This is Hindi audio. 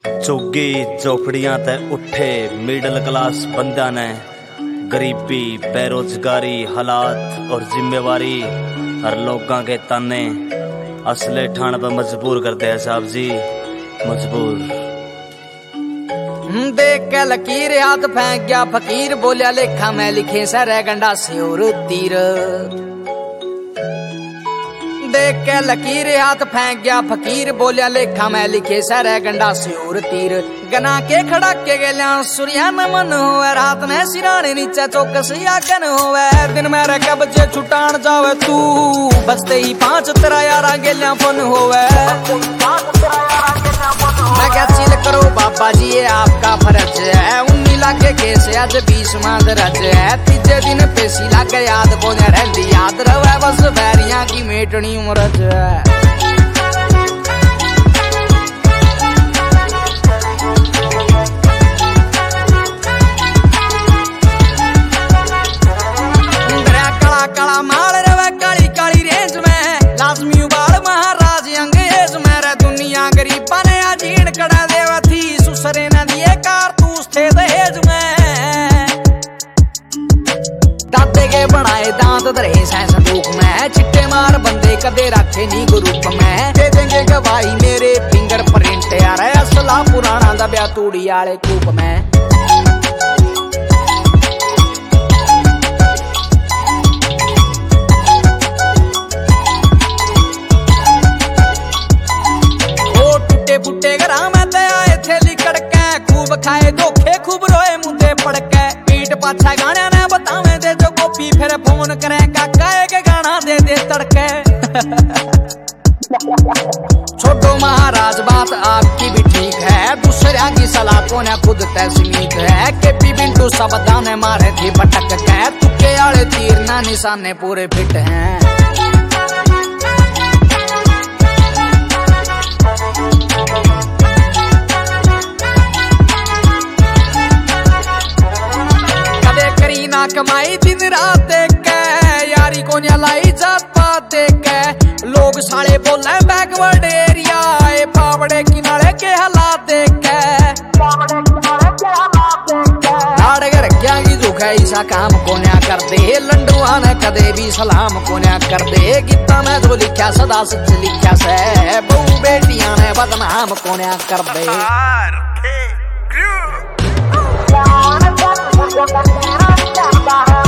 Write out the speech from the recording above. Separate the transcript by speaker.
Speaker 1: चुग्गी चौपड़ियां ते उठे मिडिल क्लास बंदा ने गरीबी, बेरोजगारी, हालात और जिम्मेवारी हर लोगों के ताने असले ठाण पे मजबूर करते हैं साहब जी, मजबूर।
Speaker 2: देख के लकीर हाथ फेंक गया फकीर, बोलिया लेखा मैं लिखे सर गंडा से और तीर। देख के लकीर हाथ फेंक गया फकीर, बोलिया लेखा मैं लिखे सर गंडा से और तीर। गना के खड़ा के गेलिया सूर्या नमन होवे, रात ने सिराने नीचे चौकस आगन होवे। दिन मेरे कब्जे छुटान जावे तू, बसते ही 5 तेरा यारा गेलिया फन होवे। मैं क्या चिल करो बाबा जी ये आपका फर्ज है, 19 लाख केस आज 20 मांद रज है। तीजे दिन पेशी लागे याद को रहती याद रवे, बस बैरियां की मेटनी उमरज है। काला माल रवे काली काली रेंज में, लाजमी उबाल महाराज अंग्रेज मेरे। दुनिया गरीबा ने अजीण कड़ा देवा थी, सुसरे न दिए कारतूस थे दहेज में। दादे के बनाए दांत धरे सै संदूक में, चिट्टे मार बंदे कदे रखे नी ग्रुप में। दे देंगे गवाही मेरे फिंगर प्रिंट यार, असला पुराना दबिया तूड़ी आले कूप में। बुट्टे घरा में ते आए थे लिकड़ के, खूब खाए धोखे खूब रोए मुंदे पड़ के। पीठ पाछा गाने ने बतावे दे जो कॉपी, फिर फोन करे काका के गाना दे दे तड़के। छोटो महाराज बात आपकी भी ठीक है, दूसरा की सलाह को ने खुद तय सीमित है। केपी बिंटू सब दाने मारे थे पटक के, तुक्के आले तीर ना निशाने पूरे फिट हैं। ना कमाई दिन रात देख के, यारी को लाई जात पात देख के। लोग साले बोले बैकवर्ड एरिया, पावड़े किनारे के हालात देख के। लाड़ घर क्या की दुख है ऐसा काम को न्या कर दे, लंडुआ ने कदे भी सलाम को न्या कर दे। गीता में जो लिखा सदा सच लिखा से, बहु बेटियां ने बदनाम को न्या कर दे।